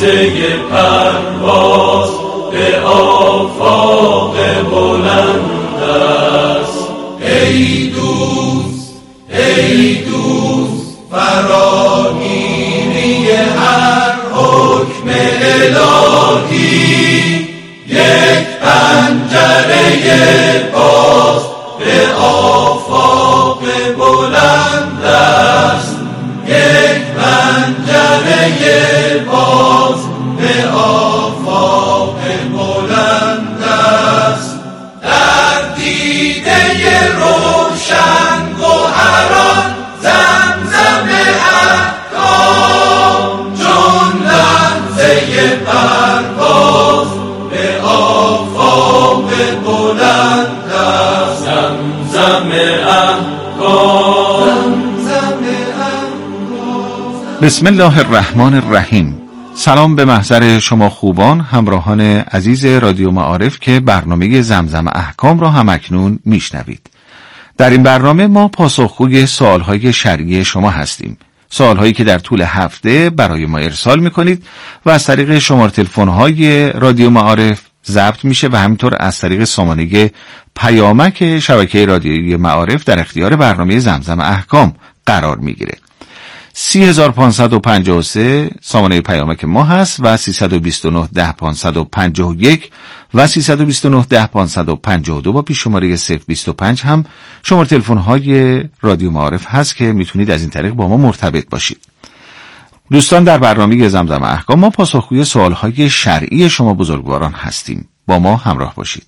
لحظه پرواز به آفاق بلند است. ای دوست ای دوست فراگیری هر حکم الهی، یک پنجره باز به آفاق بلند است. یک پنجره باز به آفاق بلند است. در دیده روشن گوهران زمزم احکام، چون لحظه پرواز به آفاق بلند است. زمزم احکام. بسم الله الرحمن الرحیم. سلام به محضر شما خوبان همراهان عزیز رادیو معارف که برنامه زمزم احکام را همکنون میشنوید. در این برنامه ما پاسخگوی سوالهای شرعی شما هستیم. سوالهایی که در طول هفته برای ما ارسال میکنید و از طریق شماره تلفن‌های رادیو معارف ضبط میشه و همینطور از طریق سامانه پیامک شبکه رادیویی معارف در اختیار برنامه زمزم احکام قرار میگیره. 3553 سامانه پیامک ما هست و 329 10 551 و 329 10 552 با پیش شماره 025 هم شماره تلفن های رادیو معارف هست که میتونید از این طریق با ما مرتبط باشید. دوستان، در برنامه زمزم احکام ما پاسخگوی سوال های شرعی شما بزرگواران هستیم. با ما همراه باشید.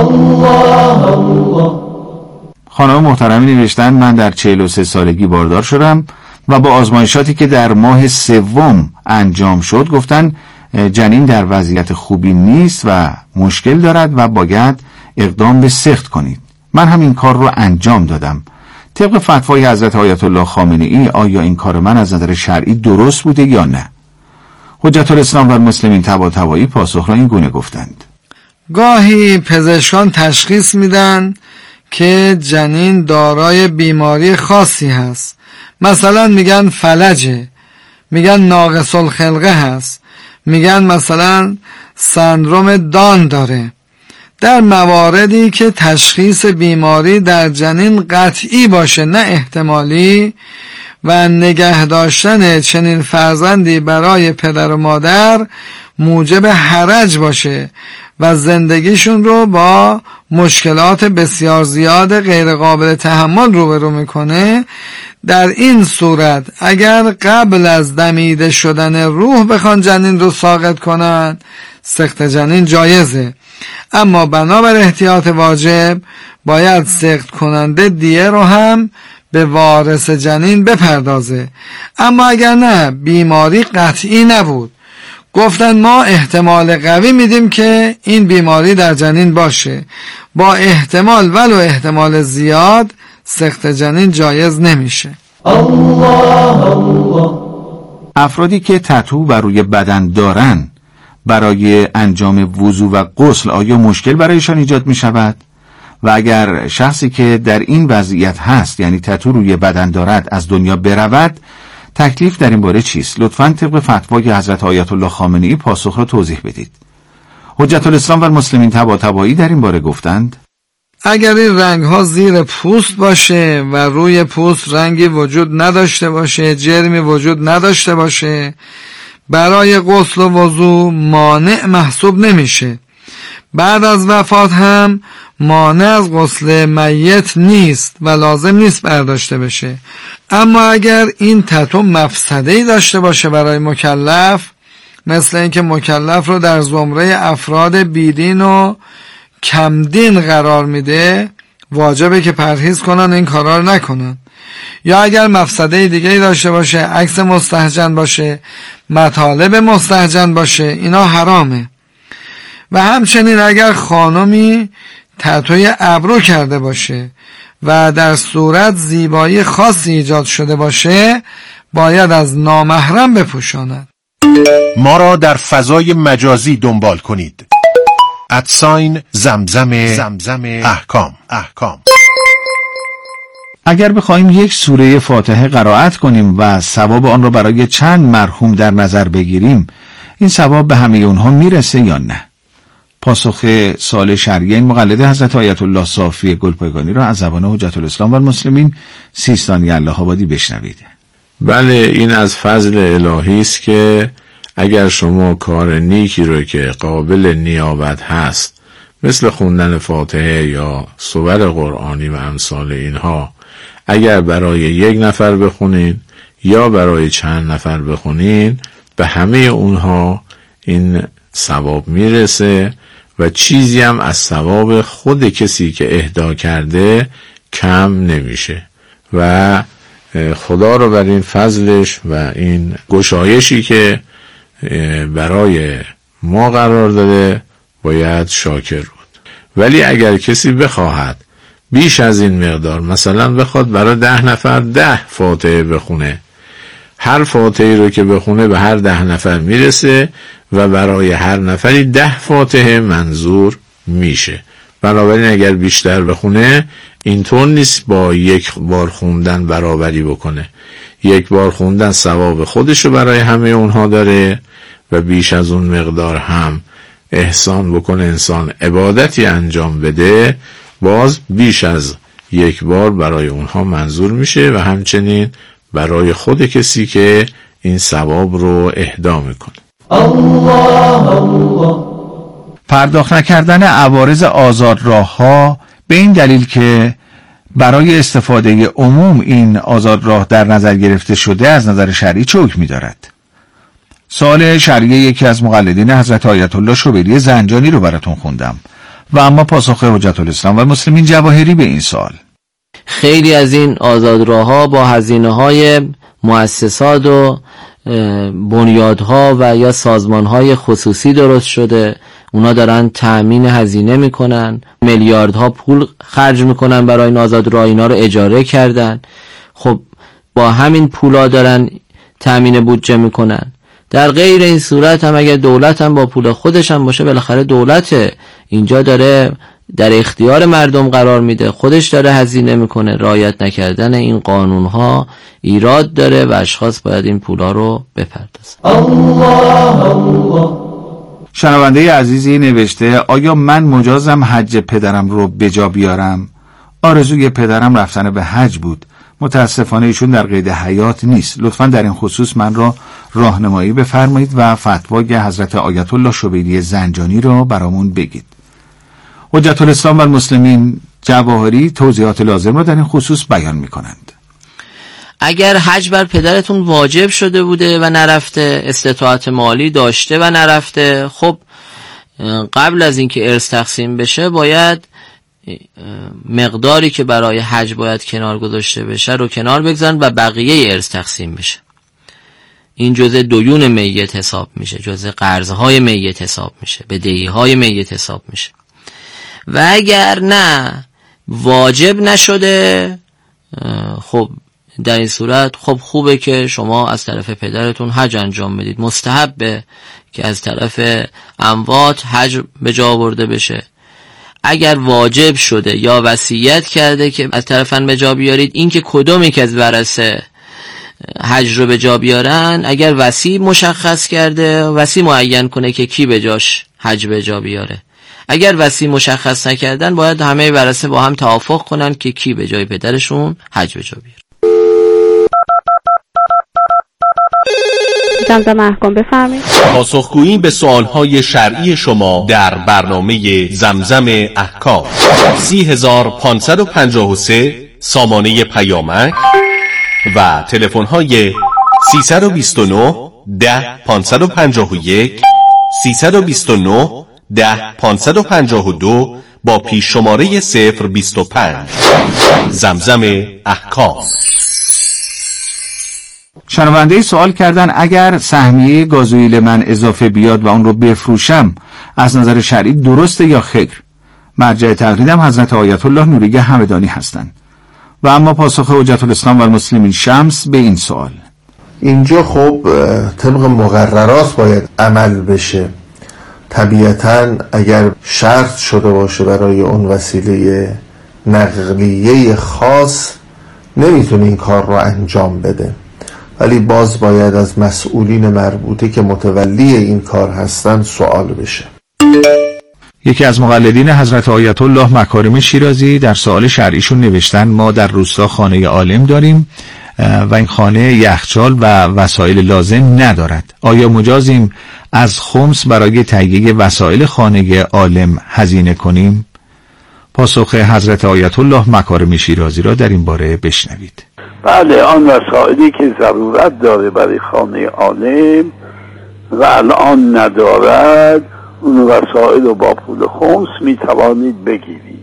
خانم محترمی نوشتن من در 43 سالگی باردار شدم و با آزمایشاتی که در ماه سوم انجام شد گفتن جنین در وضعیت خوبی نیست و مشکل دارد و باید اقدام به سقط کنید. من هم این کار رو انجام دادم. طبق فتوای حضرت آیت الله خامنه‌ای آیا این کار من از نظر شرعی درست بوده یا نه؟ حجت الاسلام و المسلمین طباطبایی پاسخ را این گونه گفتند. گاهی پزشکان تشخیص میدن که جنین دارای بیماری خاصی هست، مثلا میگن فلجه، میگن ناقص الخلقه هست، میگن مثلا سندروم دان داره. در مواردی که تشخیص بیماری در جنین قطعی باشه نه احتمالی و نگه داشتن چنین فرزندی برای پدر و مادر موجب حرج باشه و زندگیشون رو با مشکلات بسیار زیاد غیر قابل تحمل روبرو میکنه، در این صورت اگر قبل از دمیده شدن روح بخوان جنین رو ساقط کنن سقط جنین جایزه، اما بنابر احتیاط واجب باید سقط کننده دیه رو هم به وارث جنین بپردازه. اما اگر نه بیماری قطعی نبود، گفتن ما احتمال قوی میدیم که این بیماری در جنین باشه، با احتمال ولو احتمال زیاد سقط جنین جایز نمیشه. افرادی که تتو بر روی بدن دارن برای انجام وضو و غسل آیا مشکل برایشان ایجاد می شود؟ و اگر شخصی که در این وضعیت هست یعنی تتو روی بدن دارد از دنیا برود تکلیف در این باره چیست؟ لطفاً طبق فتوای حضرت آیت الله خامنه‌ای پاسخ را توضیح بدید. حجت الاسلام و المسلمین طباطبایی در این باره گفتند اگر این رنگ ها زیر پوست باشه و روی پوست رنگی وجود نداشته باشه، جرمی وجود نداشته باشه، برای غسل و وضو مانع محسوب نمیشه. بعد از وفات هم مانع از غسل میت نیست و لازم نیست برداشته بشه. اما اگر این تتو مفسده‌ای داشته باشه برای مکلف، مثل اینکه مکلف رو در زمره افراد بیدین و کمدین قرار میده، واجبه که پرهیز کنن این کارا رو نکنن. یا اگر مفسده دیگه‌ای داشته باشه، عکس مستهجن باشه، مطالب مستهجن باشه، اینا حرامه. و همچنین اگر خانمی تتوی ابرو کرده باشه و در صورت زیبایی خاصی ایجاد شده باشه، باید از نامحرم بپوشاند. ما را در فضای مجازی دنبال کنید. @زمزم احکام. اگر بخوایم یک سوره فاتحه قرائت کنیم و ثواب آن را برای چند مرحوم در نظر بگیریم، این ثواب به همه اونها میرسه یا نه؟ پاسخ سوال شرعی این مقلد حضرت آیت الله صافی گلپایگانی را از زبان حجت الاسلام و المسلمین سیستانی الله آبادی بشنوید. بله، این از فضل الهی است که اگر شما کار نیکی رو که قابل نیابت هست مثل خوندن فاتحه یا سور قرآنی و امثال اینها اگر برای یک نفر بخونین یا برای چند نفر بخونین به همه اونها این ثواب میرسه و چیزی هم از ثواب خود کسی که اهدا کرده کم نمیشه و خدا رو بر این فضلش و این گشایشی که برای ما قرار داده باید شاکر بود. ولی اگر کسی بخواهد بیش از این مقدار، مثلا بخواد برای 10 نفر 10 فاتحه بخونه، هر فاتحه رو که بخونه به هر 10 نفر میرسه و برای هر نفری 10 فاتحه منظور میشه. بنابراین اگر بیشتر بخونه اینطور نیست با یک بار خوندن برابری بکنه. یک بار خوندن ثواب خودشو برای همه اونها داره و بیش از اون مقدار هم احسان بکنه، انسان عبادتی انجام بده، باز بیش از یک بار برای اونها منظور میشه و همچنین برای خود کسی که این ثواب رو اهدا میکنه. پرداخت نکردن عوارض آزادراه‌ها به این دلیل که برای استفاده عموم این آزادراه در نظر گرفته شده از نظر شرعی چه حکمی دارد؟ سوال شرعی یکی از مقلدین حضرت آیت الله شبیلی زنجانی رو براتون خوندم و اما پاسخ حجت الاسلام و المسلمین جواهری به این سوال. خیلی از این آزادراه‌ها با هزینه‌های مؤسسات و بنیادها و یا سازمان‌های خصوصی درست شده. اونا دارن تأمین هزینه میکنن، میلیاردها پول خرج میکنن برای این آزادراه، اینا رو اجاره کردن. خب با همین پولا دارن تأمین بودجه میکنن. در غیر این صورت هم اگر دولت هم با پول خودش هم باشه، بالاخره دولت اینجا داره در اختیار مردم قرار میده، خودش داره هزینه میکنه. رعایت نکردن این قانونها ایراد داره و اشخاص باید این پولا رو بپردازن. شنونده عزیزی نوشته آیا من مجازم حج پدرم رو به جا بیارم؟ آرزوی پدرم رفتن به حج بود. متاسفانه ایشون در قید حیات نیست. لطفاً در این خصوص من را راهنمایی بفرمایید و فتوای حضرت آیت الله شبیلی زنجانی را برامون بگید. حجت الاسلام و المسلمین جواهری توضیحات لازم را در این خصوص بیان می‌کنند. اگر حج بر پدرتون واجب شده بوده و نرفته، استطاعت مالی داشته و نرفته، خب قبل از اینکه ارث تقسیم بشه باید مقداری که برای حج باید کنار گذاشته بشه رو کنار بگذارن و بقیه ارث تقسیم بشه. این جزء دیون میت حساب میشه، جزء قرضهای میت حساب میشه، بدهیهای میت حساب میشه. و اگر نه واجب نشده، خب در این صورت خب خوبه که شما از طرف پدرتون حج انجام بدید. مستحبه که از طرف اموات حج به جا آورده بشه. اگر واجب شده یا وصیت کرده که از طرفن به جا بیارید، این که کدومی که از ورثه حج رو به جا بیارن، اگر وصی مشخص کرده، وصی معین کنه که کی به جاش حج به جا بیاره. اگر وصی مشخص نکردن، باید همه ورثه با هم توافق کنن که کی به جای پدرشون حج به جا بیاره. زمزم احکام بفرمایید. پاسخگویی به سوالهای شرعی شما در برنامه زمزم احکام 30553 سامانه پیامک و تلفن‌های 329 10 551 329 10 552 با پیش شماره 025. زمزم احکام. شنونده سوال کردن اگر سهمیه گازوئیل من اضافه بیاد و اون رو بفروشم از نظر شرعی درسته یا خیر؟ مرجع تقلیدم حضرت آیت الله نوری همدانی هستند. و اما پاسخ حجت الاسلام و المسلمین شمس به این سوال. اینجا خب طبق مقررات باید عمل بشه. طبیعتاً اگر شرط شده باشه برای اون وسیله نقلیه خاص، نمیتونه این کار رو انجام بده. ولی باز باید از مسئولین مربوطه که متولی این کار هستن سوال بشه. یکی از مقلدین حضرت آیت الله مکارم شیرازی در سوال شرعیشون نوشتن ما در روستا خانه عالم داریم و این خانه یخچال و وسایل لازم ندارد. آیا مجازیم از خمس برای تهیه وسایل خانه عالم هزینه کنیم؟ پاسخ حضرت آیت الله مکارم شیرازی را در این باره بشنوید. بله، آن وسایلی که ضرورت داره برای خانه عالم و الان ندارد، اون وسایل رو با پول خمس میتوانید بگیرید.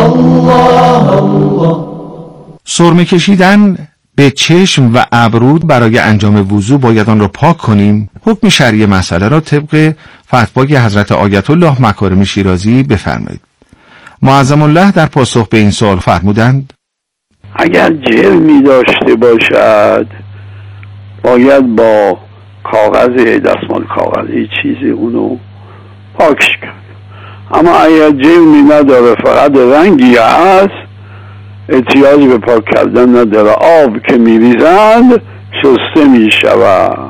سرمه کشیدن به چشم و ابرو برای انجام وضو باید آن را پاک کنیم. حکم شرعی مسئله را طبق فتوای حضرت آیت الله مکارم شیرازی بفرمایید. معظم الله در پاسخ به این سوال فرمودند اگر جرمی داشته باشد باید با کاغذ، دستمال کاغذی چیزی اونو پاکش کرد. اما اگر جرمی نداره، فقط رنگی هست، احتیاجی به پاک کردن نداره. آب که میریزند شسته میشود.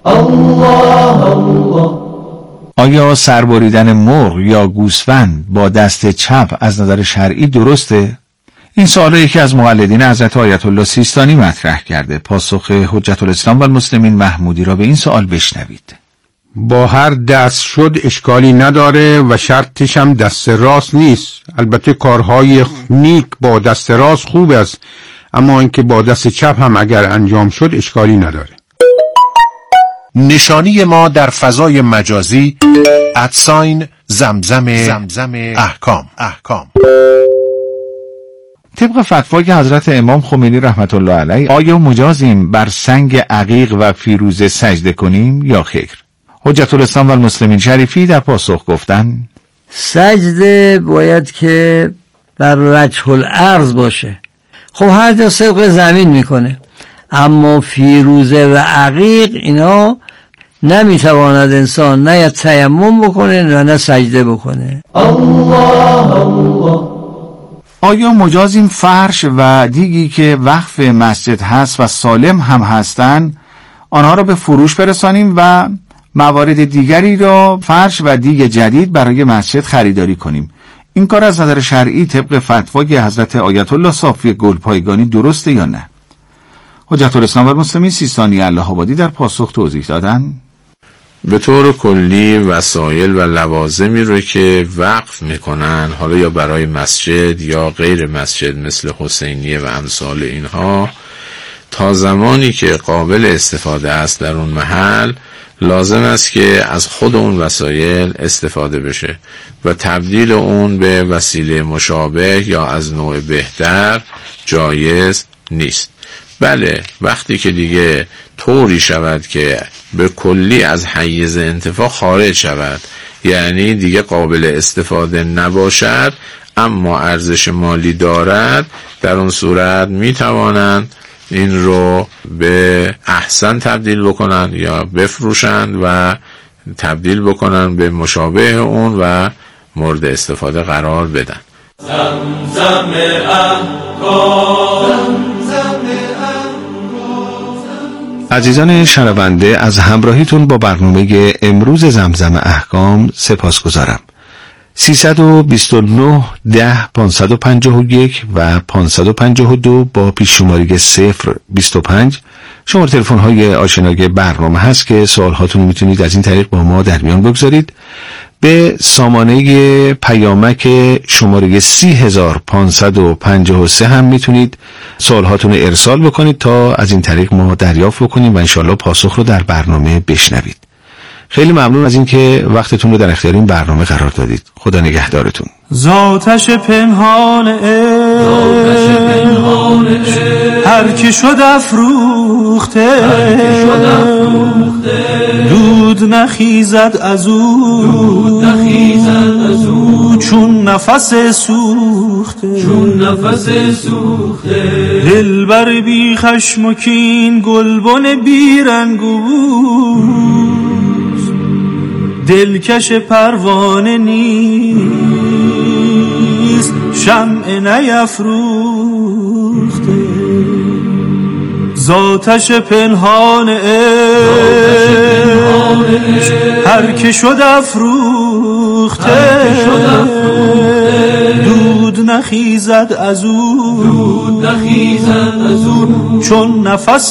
آیا سربریدن مرغ یا گوسفند با دست چپ از نظر شرعی درسته؟ این سوال را یکی از مقلدین حضرت آیت الله سیستانی مطرح کرده. پاسخ حجت الاسلام و المسلمین محمودی را به این سوال بشنوید. با هر دست شد اشکالی نداره و شرطش هم دست راست نیست. البته کارهای نیک با دست راست خوب است، اما اینکه با دست چپ هم اگر انجام شد اشکالی نداره. نشانی ما در فضای مجازی @زمزم احکام. طبق فتوای حضرت امام خمینی رحمت الله علیه آیا مجازیم بر سنگ عقیق و فیروزه سجده کنیم یا خیر؟ حجت الاسلام و المسلمین شریفی در پاسخ گفتند سجده باید که بر وجه الارض باشه. خب هر جا سبق زمین میکنه، اما فیروزه و عقیق اینا نمیتواند انسان نه تیمم بکنه و نه سجده بکنه. آیا مجازیم فرش و دیگی که وقف مسجد هست و سالم هم هستن آنها را به فروش برسانیم و موارد دیگری را فرش و دیگ جدید برای مسجد خریداری کنیم؟ این کار از نظر شرعی طبق فتوای حضرت آیت الله صافی گلپایگانی درسته یا نه؟ حجت الاسلام و المسلمین سیستانی الله آبادی در پاسخ توضیح دادن به طور کلی وسایل و لوازمی رو که وقف میکنن، حالا یا برای مسجد یا غیر مسجد مثل حسینیه و امثال اینها، تا زمانی که قابل استفاده است در اون محل، لازم است که از خود اون وسایل استفاده بشه و تبدیل اون به وسیله مشابه یا از نوع بهتر جایز نیست. بله، وقتی که دیگه طوری شود که به کلی از حیز انتفاع خارج شود، یعنی دیگه قابل استفاده نباشد اما ارزش مالی دارد، در اون صورت می توانند این رو به احسن تبدیل بکنند یا بفروشند و تبدیل بکنند به مشابه اون و مورد استفاده قرار بدن. زمزم احکام. عزیزان شنونده، از همراهیتون با برنامه امروز زمزم احکام سپاسگزارم. 329 10 551 و 552 با پیش شماره 025 شماره تلفن های آشنای برنامه هست که سوال هاتون میتونید از این طریق با ما در میان بگذارید. به سامانه پیامک شماره 30553 هم میتونید سوال هاتون رو ارسال بکنید تا از این طریق ما دریافت بکنیم و انشالله پاسخ رو در برنامه بشنوید. خیلی ممنون از این که وقتتون رو در اختیار این برنامه قرار دادید. خدا نگهدارتون. زاتش پنهان هر که شد افروخته، دود نخیزد از او چون نفس سوخته. دلبر بی خشم و کین، گلبن بی رنگ و بوست، دلکش پروانه نیست، شمع نیفروخته. ذاتش پنهان عشق هر که شد افروخته دود نخیزد از او چون نفس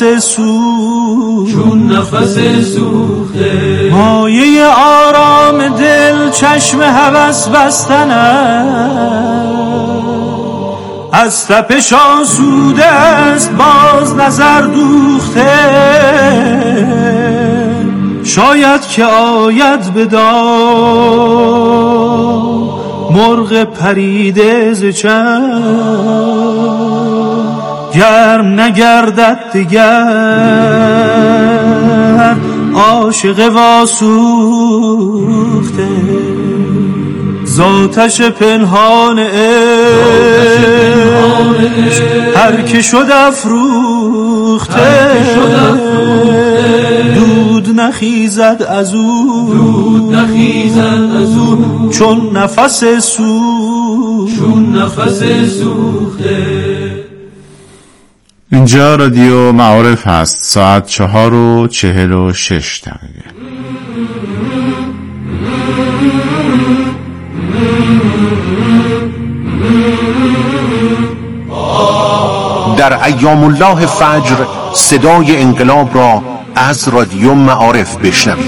سوخته مایه آرام دل چشم هوس بستن از تپش آسوده است باز نظر دوخته شاید که آید به دام مرغ پریده ز چشم گرم نگردد دگر عاشق واسوخته ذاتش پنهان عشق هر که شد افروخته دود نخیزد از او چون نفس سوخته. اینجا رادیو معارف هست. ساعت 4:46. در ایام الله فجر صدای انقلاب را از رادیو معارف بشنوید.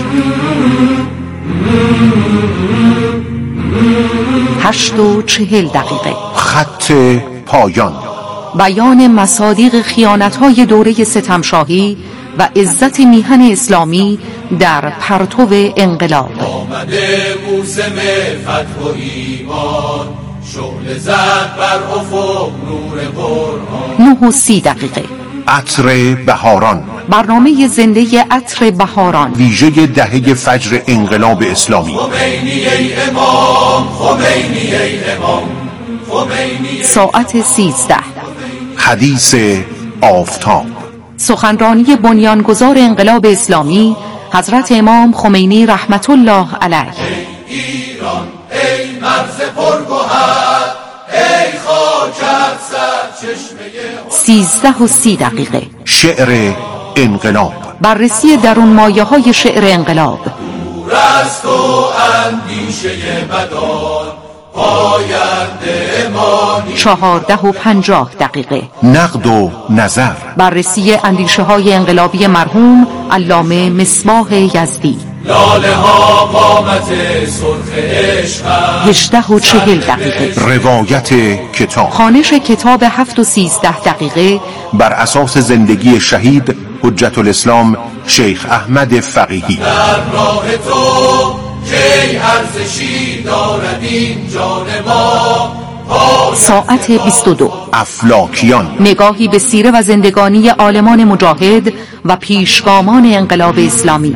8:40. خط پایان. بیان مصادیق خیانت‌های دوره ستمشاهی و عزت میهن اسلامی در پرتو انقلاب. آمده موسم فتح و ایمان شعله زد بر افق نور قرآن. 9:30. عطر بهاران. برنامه زنده عطر بهاران ویژه دهه فجر انقلاب اسلامی. خمینی ای امام، خمینی ای امام، خمینی. ساعت 13. حدیث آفتاب. سخنرانی بنیانگذار انقلاب اسلامی حضرت امام خمینی رحمت الله علیه. ایران ای مرز پرگوهر، ای خاکت سرچشمه. 13:30. شعر انقلاب. بررسی درون مایه های شعر انقلاب. دور از تو اندیشه بدان، پاینده مانی. 14:50. نقد و نظر. بررسی اندیشه های انقلابی مرحوم علامه مصباح یزدی. لاله ها قامت سرخ عشق. 18:40. روایت کتاب. خوانش کتاب 7:13 بر اساس زندگی شهید حجت الاسلام شیخ احمد فقیهی. در راه تو کی ارزشی دارد این جان ما. ساعت 22. افلاکیان. نگاهی به سیره و زندگانی عالمان مجاهد و پیشگامان انقلاب اسلامی.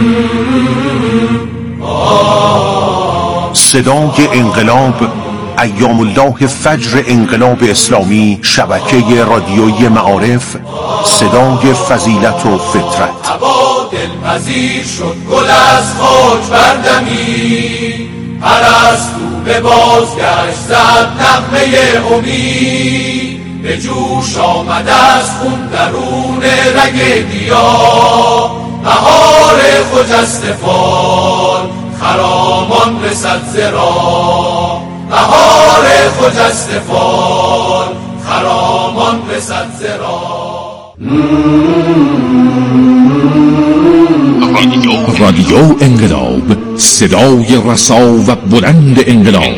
صدای انقلاب. ایام الله فجر انقلاب اسلامی. شبکه رادیویی معارف. صدای فضیلت و فطرت. هوا دلپذیر شد گل از خاک بردمی. پرستو به بازگشت زد نغمه امید. به جوش آمد از خون درون رگ دیا. بهار خجسته فال خرامان رسد زرا. بهار خجسته فال خرامان رسد زرا. رادیو انقلاب، صدای رسا و بلند انقلاب.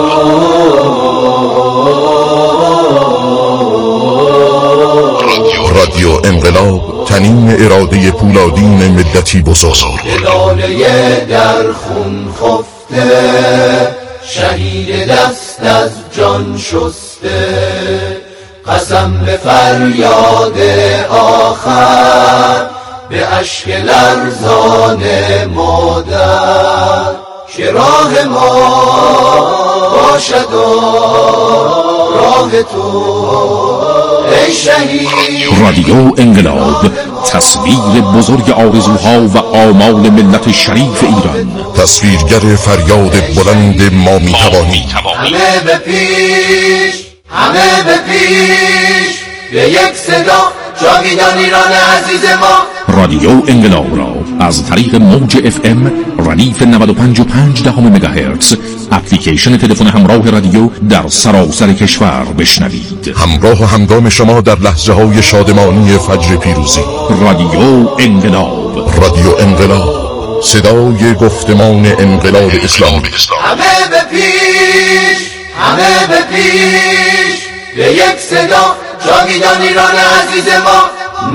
رادیو انقلاب، تنین اراده پولادین ملتی بزرگ. لاله در خون خفته، شهید دست از جان شسته. قسم به فریاد آخر، به اشک لرزان مادر. که راه ما باشد و راه تو ای شهید. رادیو انقلاب، تصویر بزرگ آرزوها و آمال ملت شریف ایران. تصویرگر فریاد بلند ما میتوانیم. همه به پیش، همه به پیش، به یک صدا جاویدان ایران عزیز ما. رادیو انقلاب را از طریق موج FM ردیف 95.5 مگاهرتز اپلیکیشن تلفن همراه رادیو در سراسر کشور بشنوید. همراه و همگام شما در لحظه های شادمانی فجر پیروزی. رادیو انقلاب، رادیو انقلاب، صدای گفتمان انقلاب اسلامی. همه به پیش، همه به پیش، به یک صدا جاویدان ایران عزیز ما.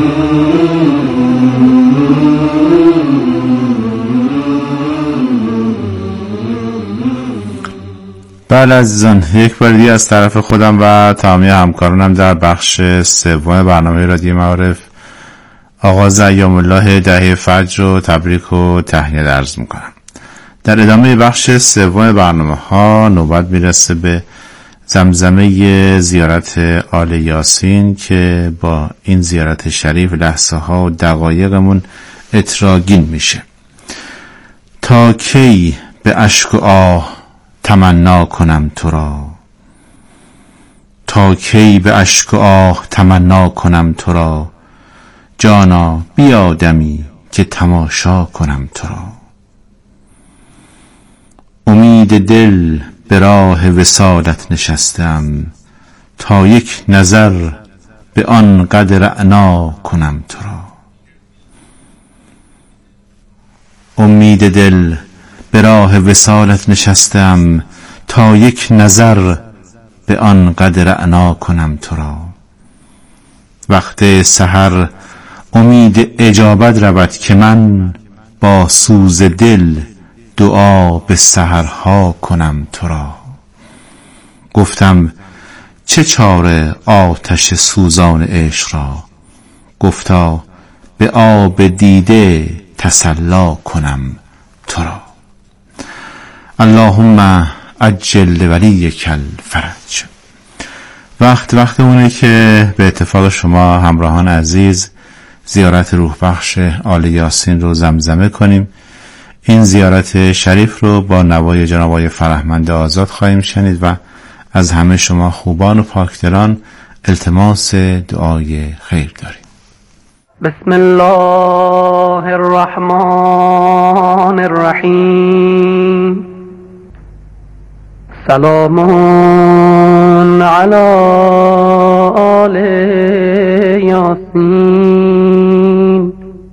بله عزیزان، یک بار دیگه از طرف خودم و تمامی همکارانم در بخش سوم برنامه رادیو معارف آغاز ایام الله دهه فجر رو تبریک و تهنیت عرض میکنم. در ادامه بخش سوم برنامه ها نوبت میرسه به زمزمه زیارت آل یاسین که با این زیارت شریف لحظه ها و دقایقمون اتراگین میشه. تا کی به اشک و آه تمنا کنم تو را، تا کی به اشک و آه تمنا کنم تو را، جانا بیا دمی که تماشا کنم تو را. امید دل به راه وصالت نشستم، تا یک نظر به آن قدر رعنا کنم تو را. امید دل به راه وصالت نشستم، تا یک نظر به آن قدر رعنا کنم تو را. وقت سحر امید اجابت رود که من با سوز دل دعا به سحرها کنم تو را. گفتم چه چاره آتش سوزان عشق را، گفتا به آب دیده تسلا کنم تو را. اللهم عجل لولیک الفرج. وقت اونه که به اتفاق شما همراهان عزیز زیارت روح بخش آل یاسین رو زمزمه کنیم. این زیارت شریف رو با نوای جناب آقای فرهمند آزاد خواهیم شنید و از همه شما خوبان و پاکدلان التماس دعای خیر داریم. بسم الله الرحمن الرحیم. سلام علی آل یاسین.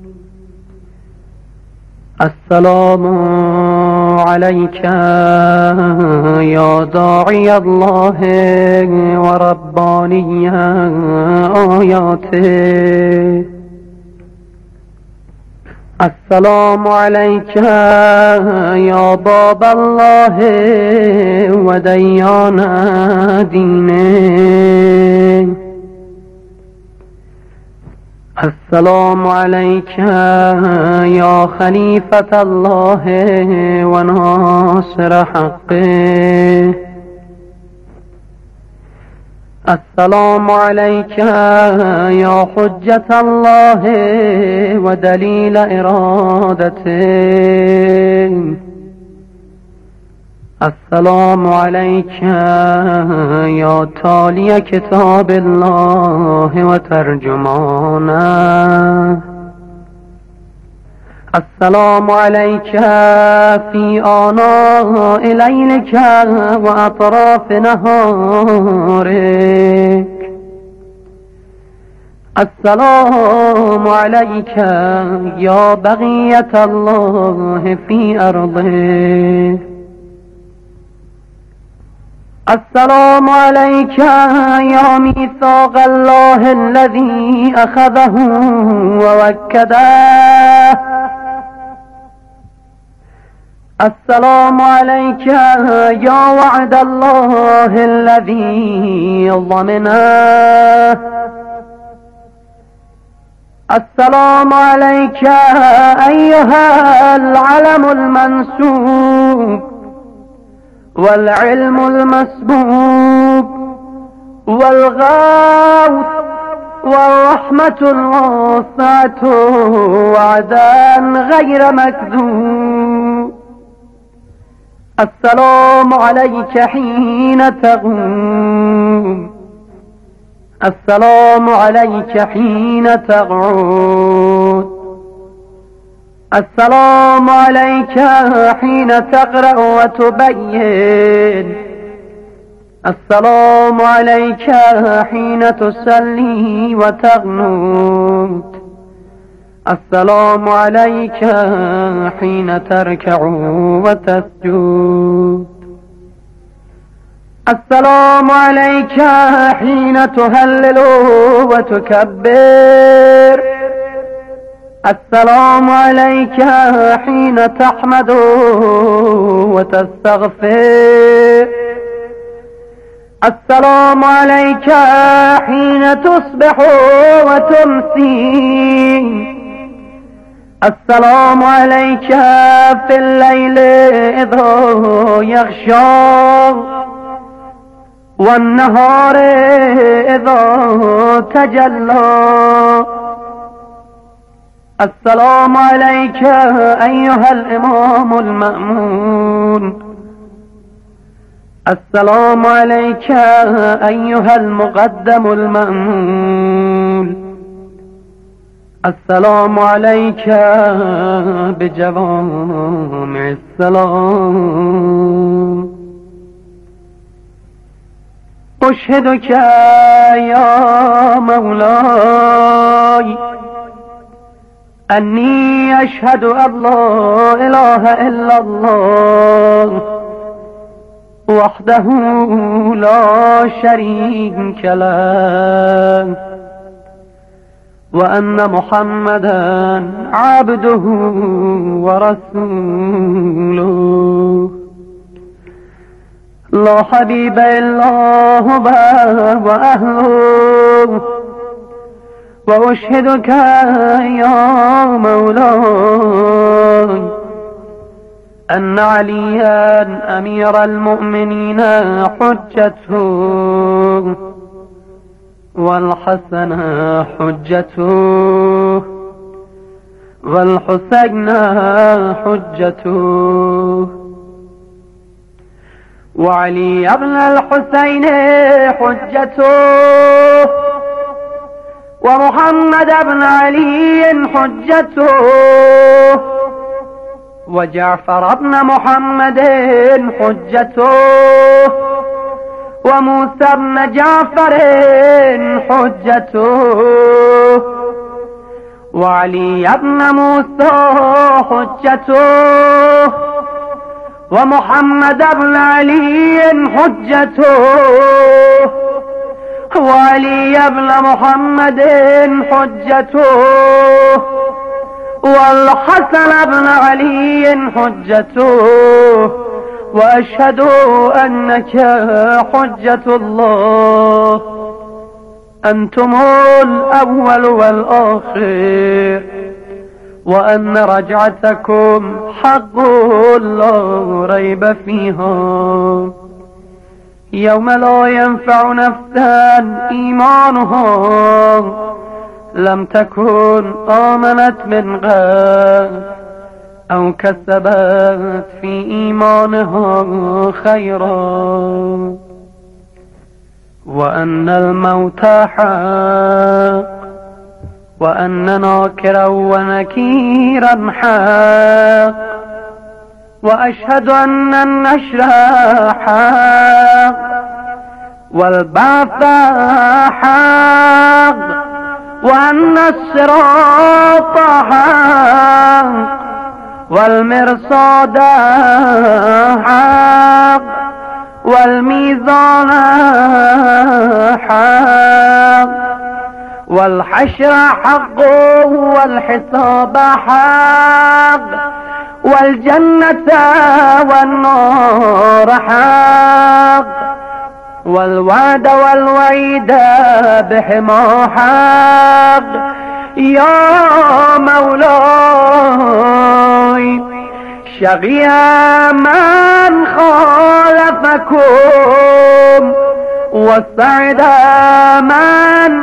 السلام علیک یا داعی الله و ربانی آیاته. السلام علیک یا باب الله و دیان دینه. السلام علیک یا خلیفة الله و ناصر حقه. السلام علیک یا حجة الله و دلیل ارادته. السلام علیک یا تالی کتاب الله و ترجمانه. السلام علیک فی آناء لیلک و اطراف نهارک. السلام علیک یا بقیة الله فی ارضه. السلام علیک یا میثاق الله الذی اخذه و وکده. السلام علیک یا وعد الله الذی ضمنه. السلام علیک ایها العلم المنسوب والعلم المسبوب والغوث والرحمة الواسعة وعدا غير مكذوب. السلام عليك حين تقوم. السلام عليك حين تقعد السلام عليك حين تقرأ وتبين السلام عليك حين تصلي وتقنت السلام عليك حين تركع وتسجد السلام عليك حين تهلل وتكبر السلام عليك حين تحمد وتستغفر السلام عليك حين تصبح وتمسي السلام عليك في الليل إذا يغشى والنهار إذا تجلى السلام عليك أيها الإمام المأمون السلام عليك أيها المقدم المأمون السلام عليك بجوامع السلام أشهدك يا مولاي أني أشهد أن لا إله إلا الله وحده لا شريك له وأن محمدا عبده ورسوله لا حبيب إلا هو وأهله وأشهدك يا مولاي أن عليا أمير المؤمنين حجته والحسن حجته والحسين حجته وعلي ابن الحسين حجته ومحمد بن علي حجته وجعفر بن محمد حجته وموسى بن جعفر حجته وعلي بن موسى حجته ومحمد بن علي حجته وعلي بن محمد حجته والحسن بن علي حجته وأشهد أنك حجة الله أنتم الأول والآخر وأن رجعتكم حق لا ريب فيها يوم لا ينفع نفسا إيمانها لم تكن آمنت من قبل أو كسبت في إيمانها خيرا وأن الموت حق وأن ناكرا ونكيرا حق وأشهد أن النشر حق والبعث حق وأن الصراط حق والمرصاد حق والميزان حق والحشر حق والحساب حق والجنة والنار حق والوعد والوعيد بهما حق يا مولاي شقي من خالفكم وسعد من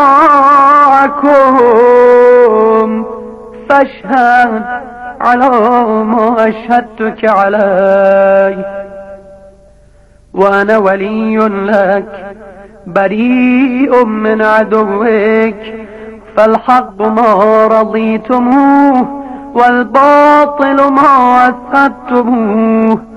أطاعكم فاشهد على ما أشهدتك عليه وأنا ولي لك بريء من عدوك فالحق ما رضيتموه والباطل ما أسخطتموه